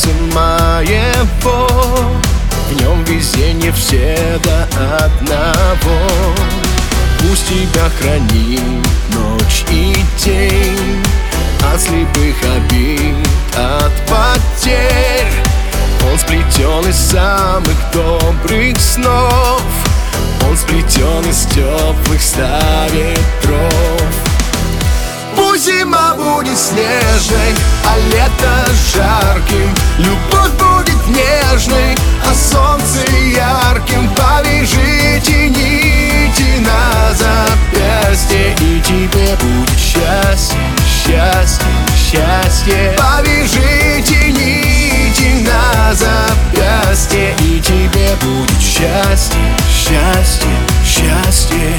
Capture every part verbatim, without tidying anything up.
сердце моего, в нем везенье все до одного. Пусть тебя хранит ночь и день от слепых обид, от потерь. Он сплетен из самых добрых снов, он сплетен из теплых ста ветров. Пусть зима будет снежной, а лето жарким, любовь будет нежной, а солнце ярким. Повяжите нити на запястье, и тебе будет счастье, счастье, счастье. Повяжите нити на запястье, и тебе будет счастье, счастье, счастье.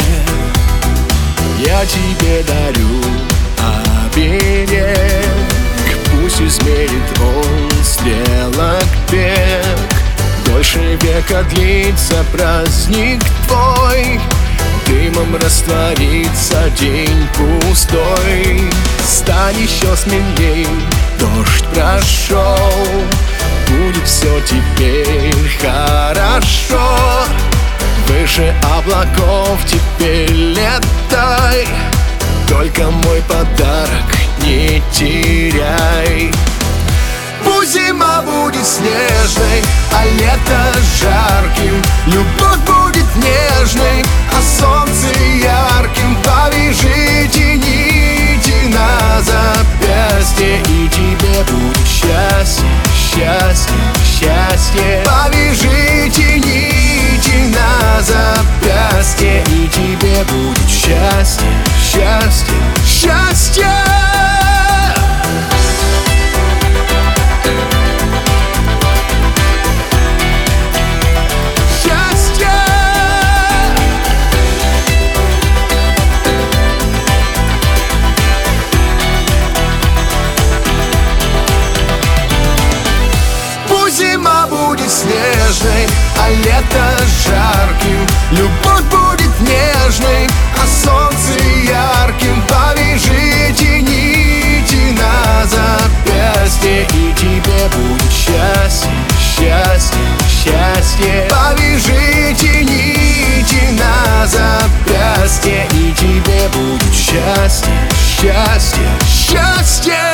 Я тебе дарю оберег, пусть измерит он стрелок бег. Дольше века длится праздник твой, дымом растворится день пустой. Стань еще смелей, дождь прошел, будет все теперь хорошо. Выше облаков теперь летай, только мой подарок не теряй. Пусть зима будет снежной, а лето жарким, любовь будет нежной, а солнце ярким. Повяжите нити на запястье, и тебе будет счастье, счастье, счастье. Повяжите нити на запястье, и тебе будет счастье, счастье, счастье. Зима будет снежной, а лето жарким, любовь будет нежной, а солнце ярким. Повяжите нити на запястье, и тебе будет счастье, счастье, счастье. Повяжите нити на запястье, и тебе будет счастье, счастье, счастье.